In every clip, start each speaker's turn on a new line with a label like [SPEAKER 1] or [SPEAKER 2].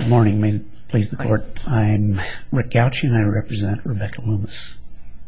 [SPEAKER 1] Good morning. May it please the court. I'm Rick Gauchi and I represent Rebecca Loomis.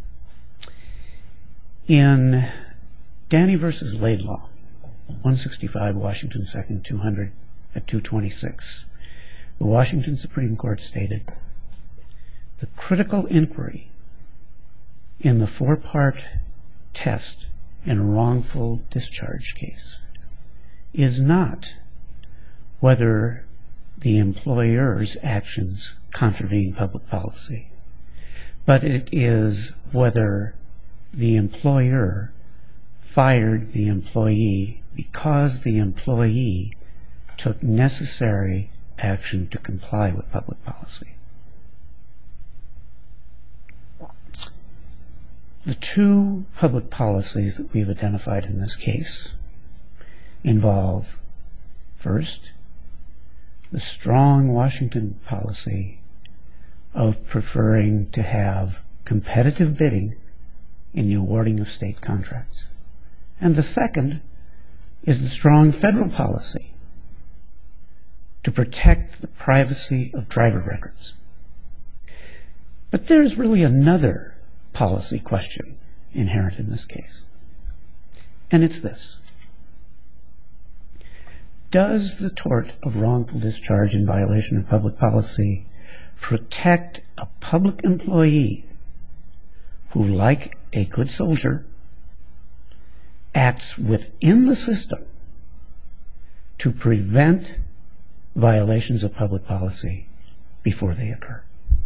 [SPEAKER 1] In Danny v. Laidlaw, 165 Washington 2nd 200 at 226, the Washington Supreme Court stated, "The critical inquiry in the four-part test in a wrongful discharge case is not whether the employer's actions contravene public policy, but it is whether the employer fired the employee because the employee took necessary action to comply with public policy." The two public policies that we've identified in this case involve, first, the strong Washington policy of preferring to have competitive bidding in the awarding of state contracts. And the second is the strong federal policy to protect the privacy of driver records. But there's really another policy question inherent in this case, and it's this. Does the tort of wrongful discharge in violation of public policy protect a public employee who, like a good soldier, acts within the system to prevent violations of public policy before they occur?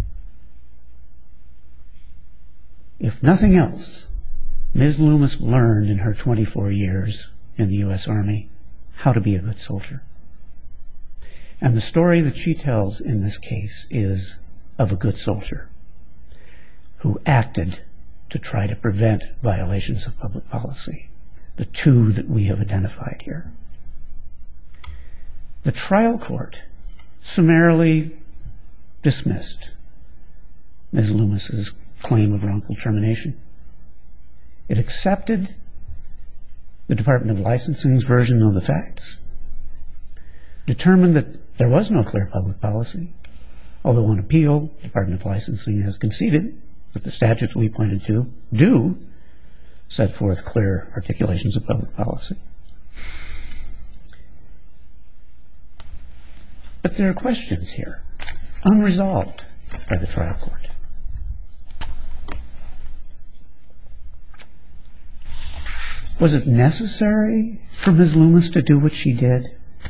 [SPEAKER 1] If nothing else, Ms. Loomis learned in her 24 years in the U.S. Army how to be a good soldier. And the story that she tells in this case is of a good soldier who acted to try to prevent violations of public policy, the two that we have identified here. The trial court summarily dismissed Ms. Loomis's claim of wrongful termination. It accepted the Department of Licensing's version of the facts, determined that there was no clear public policy, although on appeal, the Department of Licensing has conceded that the statutes we pointed to do set forth clear articulations of public policy. But there are questions here, unresolved by the trial court. Was it necessary for Ms. Loomis to do what she did?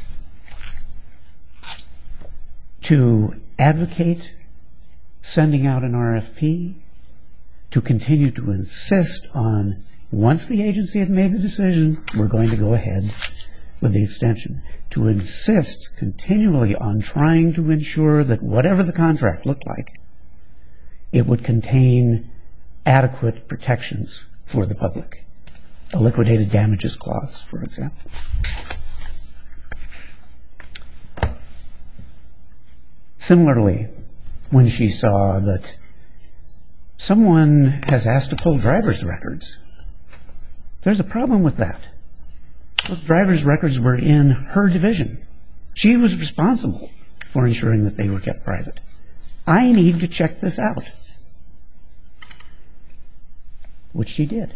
[SPEAKER 1] To advocate sending out an RFP? To continue to insist on, once the agency had made the decision, we're going to go ahead with the extension? To insist continually on trying to ensure that whatever the contract looked like, it would contain adequate protections for the public? A liquidated damages clause, for example. Similarly, when she saw that someone has asked to pull driver's records, there's a problem with that. Those driver's records were in her division. She was responsible for ensuring that they were kept private. I need to check this out, which she did.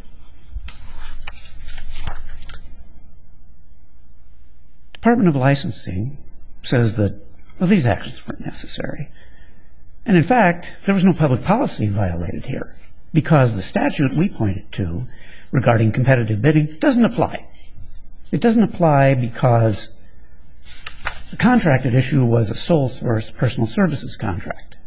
[SPEAKER 1] Department of Licensing says that, well, these actions weren't necessary. And in fact, there was no public policy violated here because the statute we pointed to regarding competitive bidding doesn't apply. It doesn't apply because the contract at issue was a sole source personal services contract.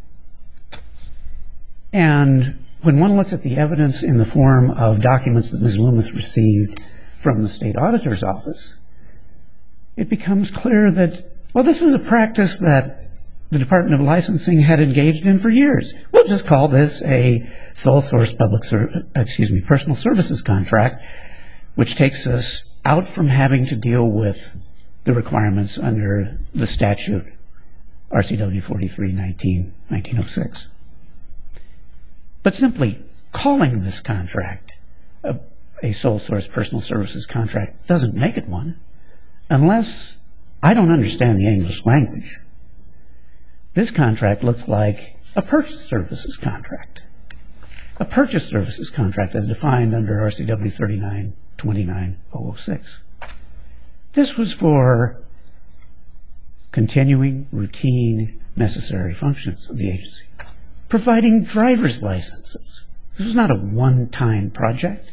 [SPEAKER 1] And when one looks at the evidence in the form of documents that Ms. Loomis received from the state auditor's office, it becomes clear that, well, this is a practice that the Department of Licensing had engaged in for years. We'll just call this a sole source personal services contract, which takes us out from having to deal with the requirements under the statute RCW 43-19-1906. But simply calling this contract a sole source personal services contract doesn't make it one, unless I don't understand the English language. This contract looks like a purchase services contract. A purchase services contract as defined under RCW 39-29-006. This was for continuing, routine, necessary functions of the agency. Providing driver's licenses. This was not a one-time project.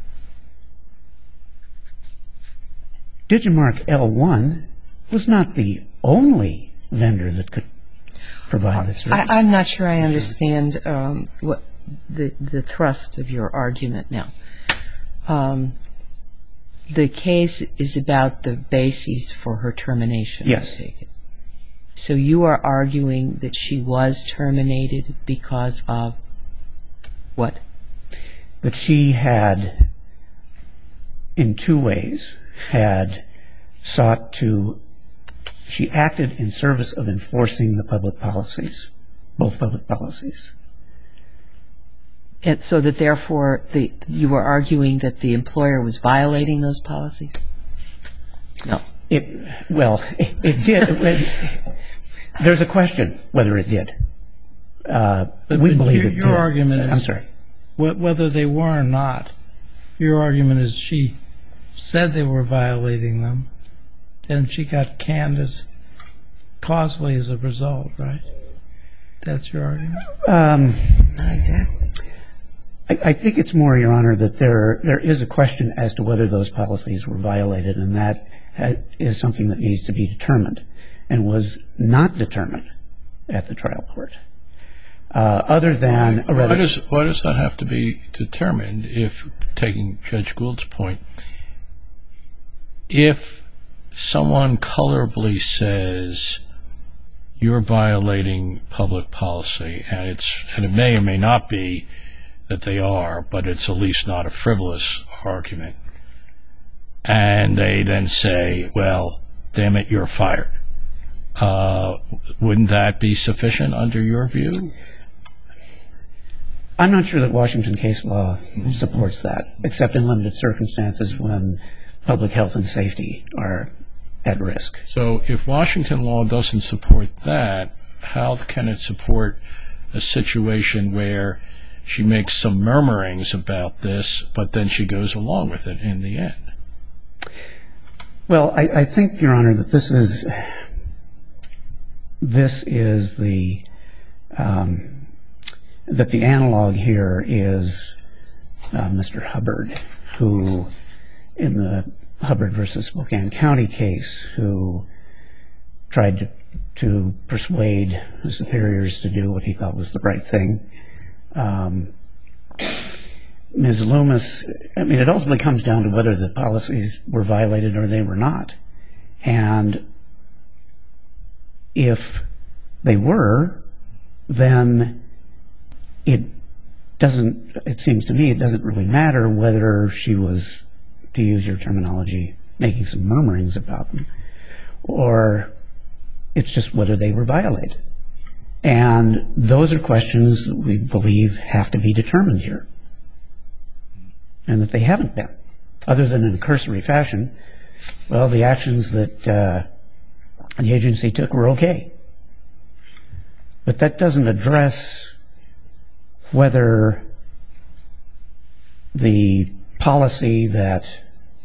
[SPEAKER 1] Digimarc L1 was not the only vendor that could provide this service.
[SPEAKER 2] I'm not sure I understand what the thrust of your argument now. The case is about the bases for her termination.
[SPEAKER 1] Yes.
[SPEAKER 2] So you are arguing that she was terminated because of what?
[SPEAKER 1] That she had, in two ways, she acted in service of enforcing the public policies, both public policies.
[SPEAKER 2] And so that therefore you were arguing that the employer was violating those policies? No. It did. There's a question whether it did. We believe it did.
[SPEAKER 3] Your argument is,
[SPEAKER 1] I'm sorry.
[SPEAKER 3] Whether they were or not, your argument is she said they were violating them, and she got canned as causally as a result, right? That's your argument?
[SPEAKER 2] Not exactly.
[SPEAKER 1] I think it's more, Your Honor, that there is a question as to whether those policies were violated, and that is something that needs to be determined and was not determined at the trial court. Other than a rather...
[SPEAKER 4] Why does that have to be determined if, taking Judge Gould's point, if someone colorably says you're violating public policy, and it may or may not be that they are, but it's at least not a frivolous argument, and they then say, well, damn it, you're fired. Wouldn't that be sufficient under your view?
[SPEAKER 1] I'm not sure that Washington case law supports that, except in limited circumstances when public health and safety are at risk.
[SPEAKER 4] So if Washington law doesn't support that, how can it support a situation where she makes some murmurings about this, but then she goes along with it in the end?
[SPEAKER 1] Well, I think, Your Honor, that this is that the analog here is Mr. Hubbard, who, in the Hubbard versus Spokane County case, who tried to persuade the superiors to do what he thought was the right thing. Ms. Loomis, it ultimately comes down to whether the policies were violated or they were not. And if they were, then it seems to me it doesn't really matter whether she was, to use your terminology, making some murmurings about them, or it's just whether they were violated. And those are questions that we believe have to be determined here, and that they haven't been, other than in a cursory fashion. Well, the actions that the agency took were okay. But that doesn't address whether the policy that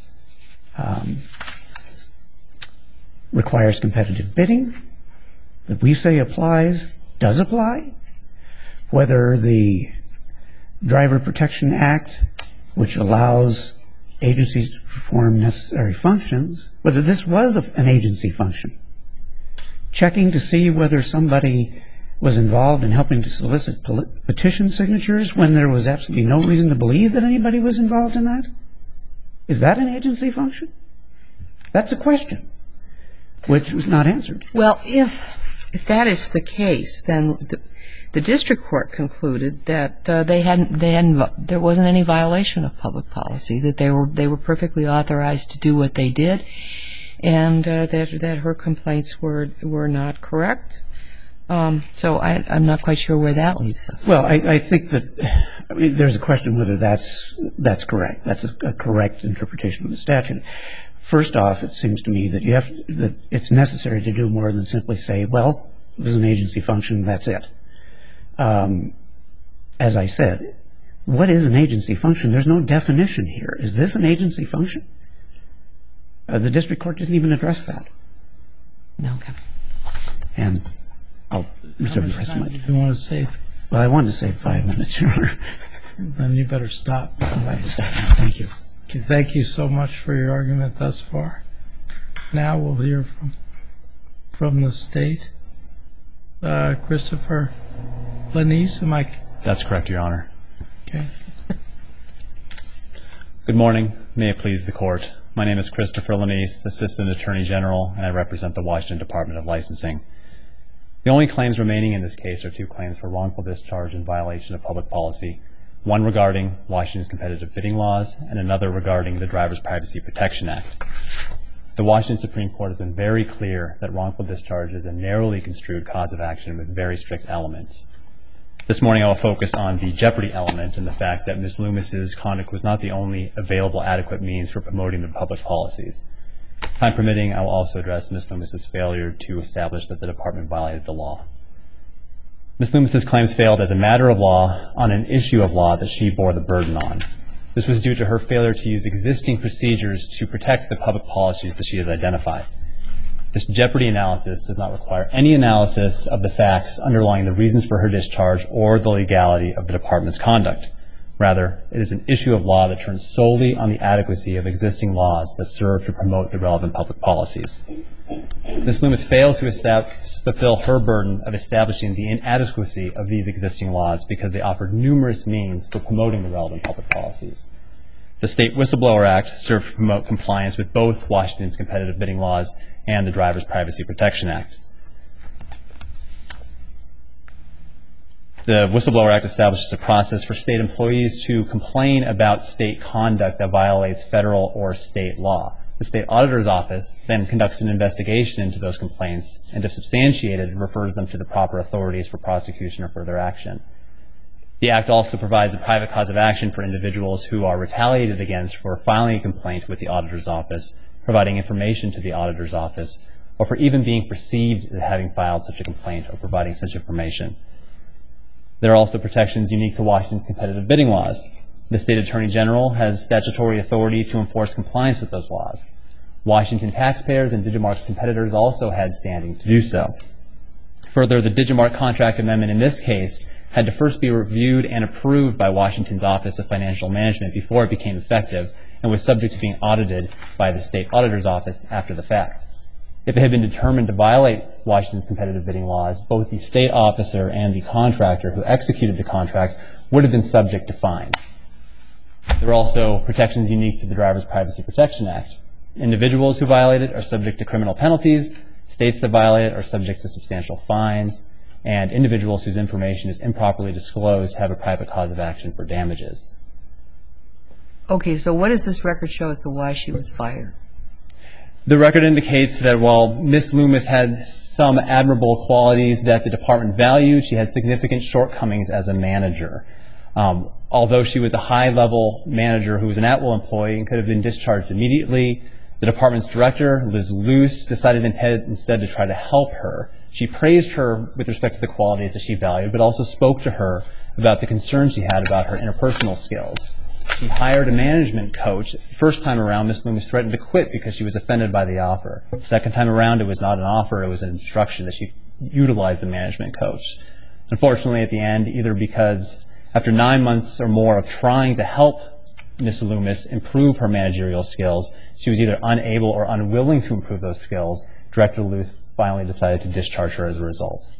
[SPEAKER 1] requires competitive bidding, that we say applies, does apply, whether the Driver Protection Act, which allows agencies to perform necessary functions, whether this was an agency function. Checking to see whether somebody was involved in helping to solicit petition signatures when there was absolutely no reason to believe that anybody was involved in that. Is that an agency function? That's a question, which was not answered.
[SPEAKER 2] Well, if that is the case, then the district court concluded that there wasn't any violation of public policy, that they were perfectly authorized to do what they did, and that her complaints were not correct. So I'm not quite sure where that leaves us.
[SPEAKER 1] Well, I think that there's a question whether that's correct. That's a correct interpretation of the statute. First off, it seems to me that it's necessary to do more than simply say, well, was an agency function, that's it. As I said, what is an agency function? There's no definition here. Is this an agency function? The district court didn't even address that.
[SPEAKER 2] No, okay.
[SPEAKER 1] And I'll reserve the rest of my time.
[SPEAKER 3] You want to save?
[SPEAKER 1] Well, I wanted to save 5 minutes, Your Honor.
[SPEAKER 3] Then you better stop.
[SPEAKER 1] Thank you.
[SPEAKER 3] Okay, thank you so much for your argument thus far. Now we'll hear from the state. Christopher Lanise, am I?
[SPEAKER 5] That's correct, Your Honor.
[SPEAKER 3] Okay.
[SPEAKER 5] Good morning. May it please the court. My name is Christopher Lanise, Assistant Attorney General, and I represent the Washington Department of Licensing. The only claims remaining in this case are 2 claims for wrongful discharge in violation of public policy, one regarding Washington's competitive bidding laws and another regarding the Driver's Privacy Protection Act. The Washington Supreme Court has been very clear that wrongful discharge is a narrowly construed cause of action with very strict elements. This morning I will focus on the jeopardy element and the fact that Ms. Loomis's conduct was not the only available adequate means for promoting the public policies. Time permitting, I will also address Ms. Loomis's failure to establish that the department violated the law. Ms. Loomis's claims failed as a matter of law on an issue of law that she bore the burden on. This was due to her failure to use existing procedures to protect the public policies that she has identified. This jeopardy analysis does not require any analysis of the facts underlying the reasons for her discharge or the legality of the department's conduct. Rather, it is an issue of law that turns solely on the adequacy of existing laws that serve to promote the relevant public policies. Ms. Loomis failed to fulfill her burden of establishing the inadequacy of these existing laws because they offered numerous means for promoting the relevant public policies. The State Whistleblower Act served to promote compliance with both Washington's competitive bidding laws and the Driver's Privacy Protection Act. The Whistleblower Act establishes a process for state employees to complain about state conduct that violates federal or state law. The State Auditor's Office then conducts an investigation into those complaints and, if substantiated, refers them to the proper authorities for prosecution or further action. The Act also provides a private cause of action for individuals who are retaliated against for filing a complaint with the Auditor's Office, providing information to the Auditor's Office, or for even being perceived as having filed such a complaint or providing such information. There are also protections unique to Washington's competitive bidding laws. The State Attorney General has statutory authority to enforce compliance with those laws. Washington taxpayers and Digimarc's competitors also had standing to do so. Further, the Digimarc contract amendment in this case had to first be reviewed and approved by Washington's Office of Financial Management before it became effective and was subject to being audited by the State Auditor's Office after the fact. If it had been determined to violate Washington's competitive bidding laws, both the state officer and the contractor who executed the contract would have been subject to fines. There are also protections unique to the Driver's Privacy Protection Act. Individuals who violate it are subject to criminal penalties, states that violate it are subject to substantial fines, and individuals whose information is improperly disclosed have a private cause of action for damages.
[SPEAKER 2] Okay, so what does this record show as to why she was fired?
[SPEAKER 5] The record indicates that while Ms. Loomis had some admirable qualities that the department valued, she had significant shortcomings as a manager. Although she was a high-level manager who was an at-will employee and could have been discharged immediately, the department's director, Liz Luce, decided instead to try to help her. She praised her with respect to the qualities that she valued, but also spoke to her about the concerns she had about her interpersonal skills. She hired a management coach. The first time around, Ms. Loomis threatened to quit because she was offended by the offer. The second time around, it was not an offer, it was an instruction that she utilize the management coach. Unfortunately, at the end, either because after 9 months or more of trying to help Ms. Loomis improve her managerial skills, she was either unable or unwilling to improve those skills. Director Luce finally decided to discharge her as a result.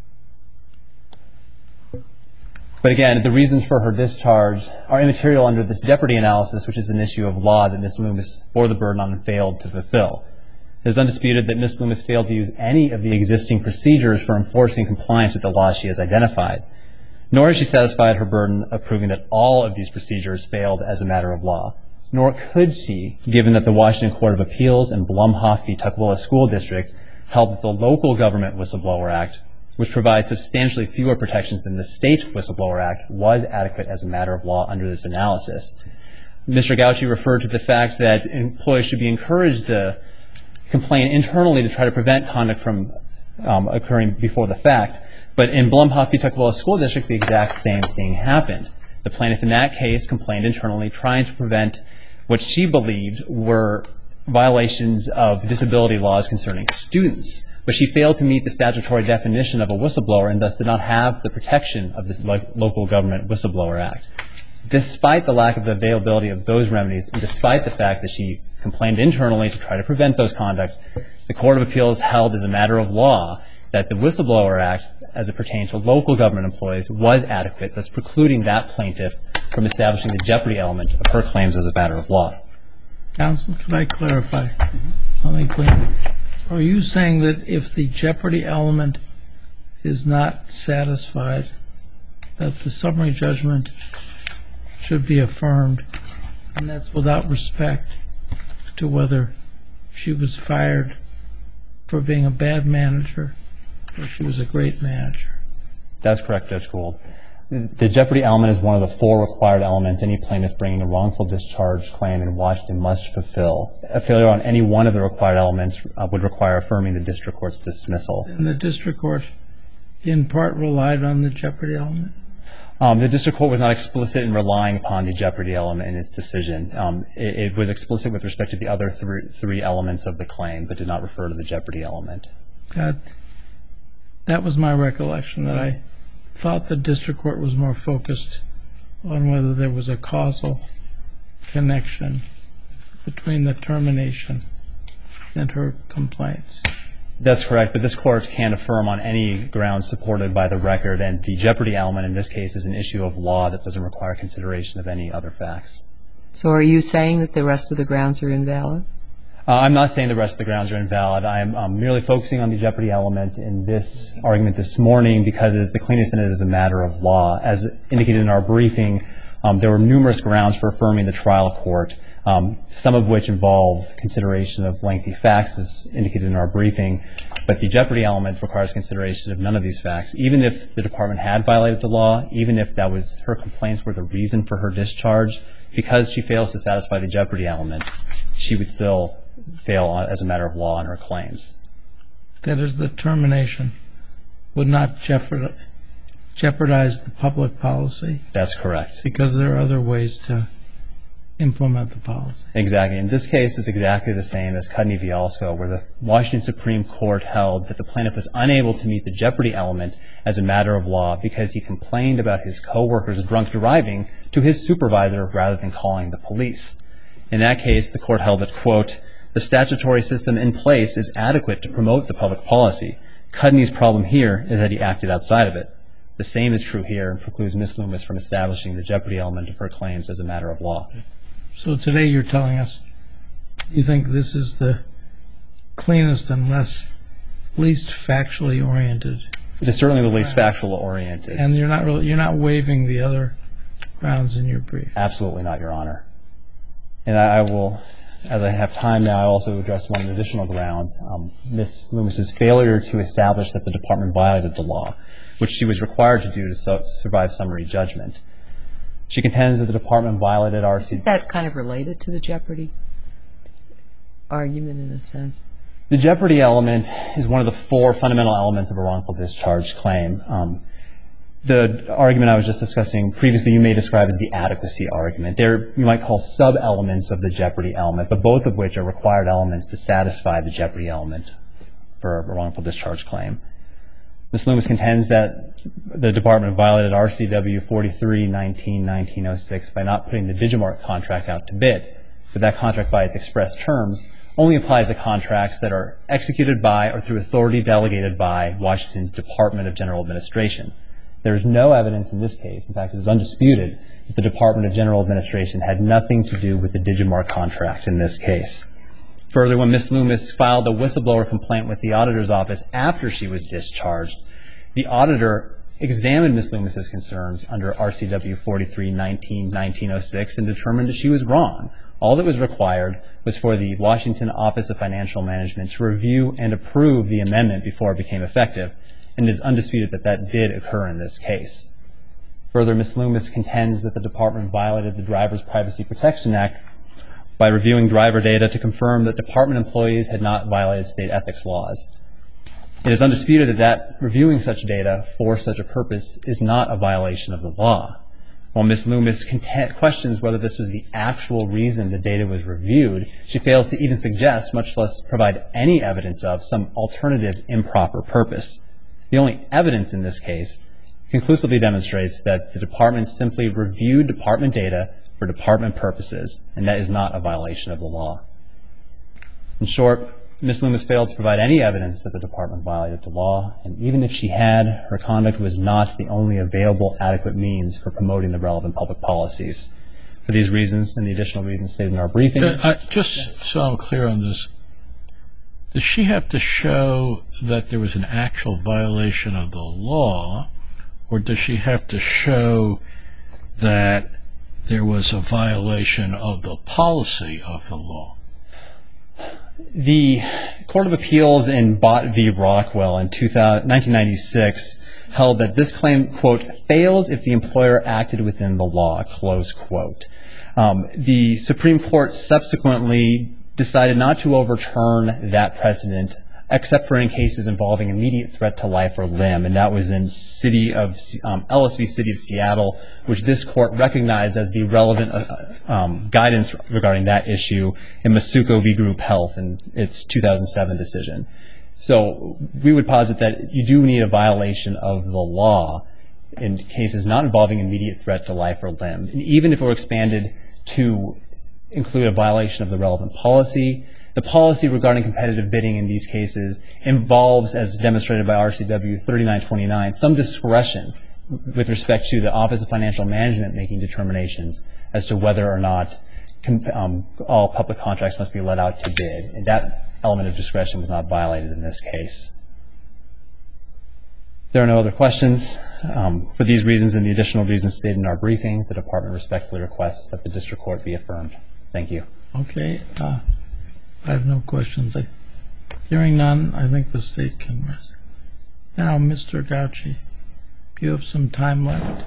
[SPEAKER 5] But again, the reasons for her discharge are immaterial under this jeopardy analysis, which is an issue of law that Ms. Loomis bore the burden on and failed to fulfill. It is undisputed that Ms. Loomis failed to use any of the existing procedures for enforcing compliance with the laws she has identified. Nor has she satisfied her burden of proving that all of these procedures failed as a matter of law. Nor could she, given that the Washington Court of Appeals and Blumhoff v. Tukwila School District held that the local government Whistleblower Act, which provides substantially fewer protections than the state Whistleblower Act, was adequate as a matter of law under this analysis. Mr. Gauci referred to the fact that employees should be encouraged to complain internally to try to prevent conduct from occurring before the fact. But in Blumhoff v. Tukwila School District, the exact same thing happened. The plaintiff in that case complained internally, trying to prevent what she believed were violations of disability laws concerning students. But she failed to meet the statutory definition of a whistleblower and thus did not have the protection of the Local Government Whistleblower Act. Despite the lack of the availability of those remedies, and despite the fact that she complained internally to try to prevent those conduct, the Court of Appeals held as a matter of law that the Whistleblower Act, as it pertained to local government employees, was adequate, thus precluding that plaintiff from establishing the jeopardy element of her claims as a matter of law.
[SPEAKER 3] Counsel, could I clarify something, please? Are you saying that if the jeopardy element is not satisfied, that the summary judgment should be affirmed, and that's without respect to whether she was fired for being a bad manager or she was a great manager?
[SPEAKER 5] That's correct, Judge Gould. The jeopardy element is one of the 4 required elements any plaintiff bringing a wrongful discharge claim in Washington must fulfill. A failure on any one of the required elements would require affirming the district court's dismissal.
[SPEAKER 3] And the district court, in part, relied on the jeopardy element?
[SPEAKER 5] The district court was not explicit in relying upon the jeopardy element in its decision. It was explicit with respect to the other 3 elements of the claim, but did not refer to the jeopardy element.
[SPEAKER 3] That was my recollection, that I thought the district court was more focused on whether there was a causal connection between the termination and her complaints.
[SPEAKER 5] That's correct, but this court can affirm on any grounds supported by the record, and the jeopardy element in this case is an issue of law that doesn't require consideration of any other facts.
[SPEAKER 2] So are you saying that the rest of the grounds are invalid?
[SPEAKER 5] I'm not saying the rest of the grounds are invalid. I'm merely focusing on the jeopardy element in this argument this morning because it's the cleanest in it as a matter of law. As indicated in our briefing, there were numerous grounds for affirming the trial court, some of which involve consideration of lengthy facts, as indicated in our briefing. But the jeopardy element requires consideration of none of these facts. Even if the department had violated the law, even if that was her complaints were the reason for her discharge, because she fails to satisfy the jeopardy element, she would still fail as a matter of law on her claims.
[SPEAKER 3] That is, the termination would not jeopardize the public policy?
[SPEAKER 5] That's correct.
[SPEAKER 3] Because there are other ways to implement the policy.
[SPEAKER 5] Exactly. In this case, it's exactly the same as Cudney v. Alsco, where the Washington Supreme Court held that the plaintiff was unable to meet the jeopardy element as a matter of law because he complained about his co-workers drunk driving to his supervisor rather than calling the police. In that case, the court held that, quote, the statutory system in place is adequate to promote the public policy. Cudney's problem here is that he acted outside of it. The same is true here and precludes Ms. Loomis from establishing the jeopardy element of her claims as a matter of law.
[SPEAKER 3] So today you're telling us you think this is the cleanest and least factually oriented?
[SPEAKER 5] It is certainly the least factual oriented.
[SPEAKER 3] And you're not waiving the other grounds in your brief?
[SPEAKER 5] Absolutely not, Your Honor. And I will, as I have time now, I also address one additional grounds. Ms. Loomis's failure to establish that the department violated the law, which she was required to do to survive summary judgment. She contends that the department violated RC.
[SPEAKER 2] Isn't that kind of related to the jeopardy argument in a sense?
[SPEAKER 5] The jeopardy element is one of the 4 fundamental elements of a wrongful discharge claim. The argument I was just discussing previously you may describe as the adequacy argument. They're, you might call, sub-elements of the jeopardy element, but both of which are required elements to satisfy the jeopardy element for a wrongful discharge claim. Ms. Loomis contends that the department violated RCW 43-19-1906 by not putting the Digimarc contract out to bid. But that contract, by its express terms, only applies to contracts that are executed by or through authority delegated by Washington's Department of General Administration. There is no evidence in this case, in fact it is undisputed, that the Department of General Administration had nothing to do with the Digimarc contract in this case. Further, when Ms. Loomis filed a whistleblower complaint with the auditor's office after she was discharged, the auditor examined Ms. Loomis's concerns under RCW 43-19-1906 and determined that she was wrong. All that was required was for the Washington Office of Financial Management to review and approve the amendment before it became effective, and it is undisputed that that did occur in this case. Further, Ms. Loomis contends that the department violated the Driver's Privacy Protection Act by reviewing driver data to confirm that department employees had not violated state ethics laws. It is undisputed that reviewing such data for such a purpose is not a violation of the law. While Ms. Loomis questions whether this was the actual reason the data was reviewed, she fails to even suggest, much less provide any evidence of, some alternative improper purpose. The only evidence in this case conclusively demonstrates that the department simply reviewed department data for department purposes, and that is not a violation of the law. In short, Ms. Loomis failed to provide any evidence that the department violated the law, and even if she had, her conduct was not the only available adequate means for promoting the relevant public policies. For these reasons and the additional reasons stated in our briefing.
[SPEAKER 4] Just so I'm clear on this, does she have to show that there was an actual violation of the law, or does she have to show that there was a violation of the policy of the law?
[SPEAKER 5] The Court of Appeals in Bott v. Rockwell in 1996 held that this claim, quote, fails if the employer acted within the law, close quote. The Supreme Court subsequently decided not to overturn that precedent except for in cases involving immediate threat to life or limb, and that was in Ellis v. City of Seattle, which this court recognized as the relevant guidance regarding that issue in Masuko v. Group Health in its 2007 decision. So we would posit that you do need a violation of the law in cases not involving immediate threat to life or limb. And even if it were expanded to include a violation of the relevant policy, the policy regarding competitive bidding in these cases involves, as demonstrated by RCW 3929, some discretion with respect to the Office of Financial Management making determinations as to whether or not all public contracts must be let out to bid. And that element of discretion was not violated in this case. If there are no other questions, for these reasons and the additional reasons stated in our briefing, the Department respectfully requests that the District Court be affirmed. Thank you.
[SPEAKER 3] Okay. I have no questions. Hearing none, I think the State can rest. Now, Mr. Gauci, you have some time left.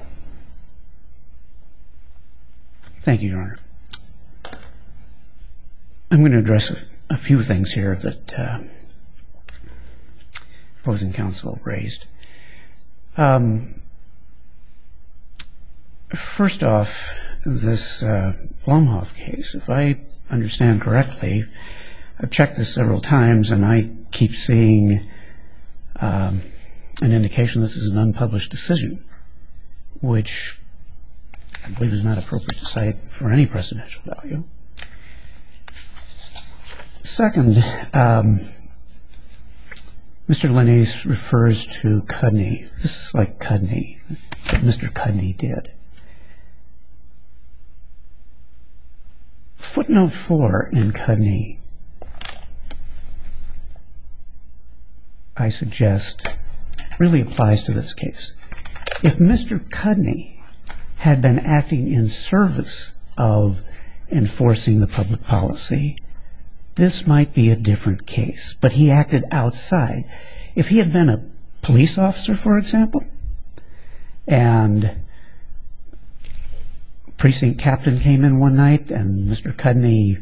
[SPEAKER 1] Thank you, Your Honor. I'm going to address a few things here that opposing counsel raised. First off, this Blumhoff case, if I understand correctly, I've checked this several times and I keep seeing an indication this is an unpublished decision, which I believe is not appropriate to cite for any precedential value. Second, Mr. Linnaeus refers to Cudney. This is like Cudney, what Mr. Cudney did. Footnote 4 in Cudney, I suggest, really applies to this case. If Mr. Cudney had been acting in service of enforcing the public policy, this might be a different case, but he acted outside. If he had been a police officer, for example, and precinct captain came in one night and Mr. Cudney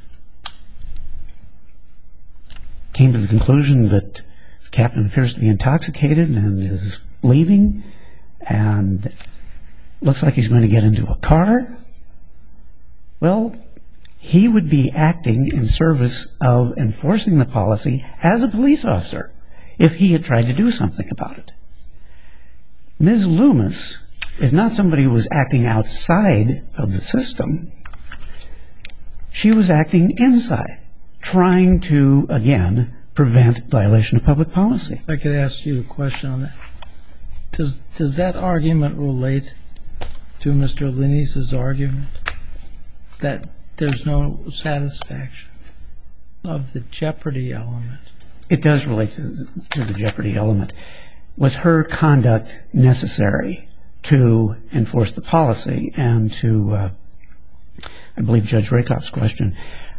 [SPEAKER 1] came to the conclusion that the captain appears to be intoxicated and is leaving and looks like he's going to get into a car, well, he would be acting in service of enforcing the policy as a police officer if he had tried to do something about it. Ms. Loomis is not somebody who was acting outside of the system. She was acting inside, trying to, again, prevent violation of public policy.
[SPEAKER 3] If I could ask you a question on that. Does that argument relate to Mr. Linnaeus' argument that there's no satisfaction of the jeopardy element?
[SPEAKER 1] It does relate to the jeopardy element. Was her conduct necessary to enforce the policy? And to, I believe, Judge Rakoff's question,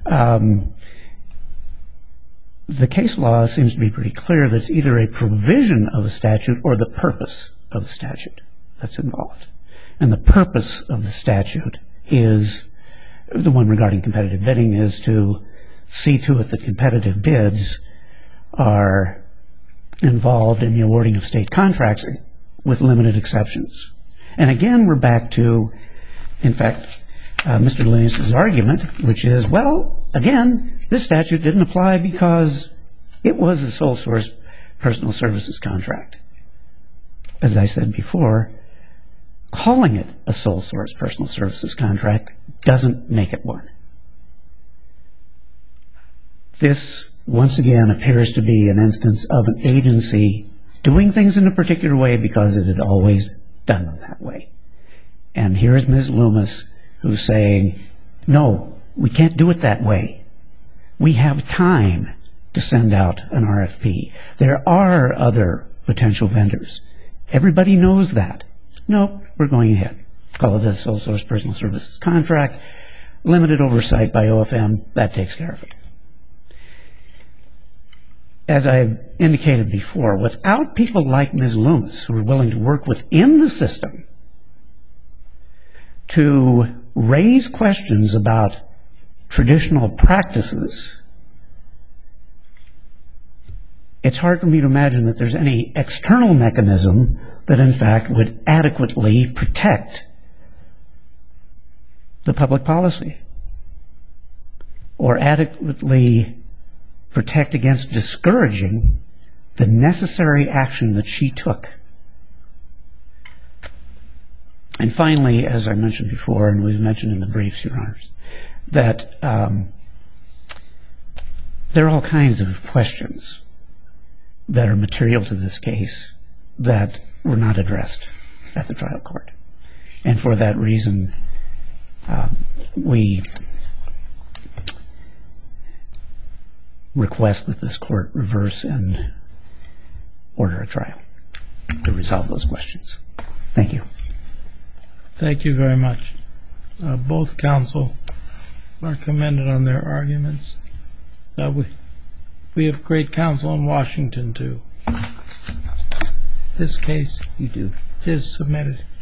[SPEAKER 1] the case law seems to be pretty clear that it's either a provision of a statute or the purpose of the statute that's involved. And the purpose of the statute is, the one regarding competitive bidding, is to see to it that competitive bids are involved in the awarding of state contracts with limited exceptions. And again, we're back to, in fact, Mr. Linus's argument, which is, well, again, this statute didn't apply because it was a sole source personal services contract. As I said before, calling it a sole source personal services contract doesn't make it one. This, once again, appears to be an instance of an agency doing things in a particular way because it had always done them that way. And here's Ms. Loomis who's saying, no, we can't do it that way. We have time to send out an RFP. There are other potential vendors. Everybody knows that. No, we're going ahead. Call it a sole source personal services contract. Limited oversight by OFM, that takes care of it. As I indicated before, without people like Ms. Loomis who are willing to work within the system to raise questions about traditional practices, it's hard for me to imagine that there's any external mechanism that in fact would adequately protect the public policy or adequately protect against discouraging the necessary action that she took. And finally, as I mentioned before, and was mentioned in the briefs, Your Honors, that there are all kinds of questions that are material to this case that were not addressed at the trial court. And for that reason, we request that this court reverse and order a trial to resolve those questions. Thank you.
[SPEAKER 3] Thank you very much. Both counsel are commended on their arguments. We have great counsel in Washington, too. This case is submitted.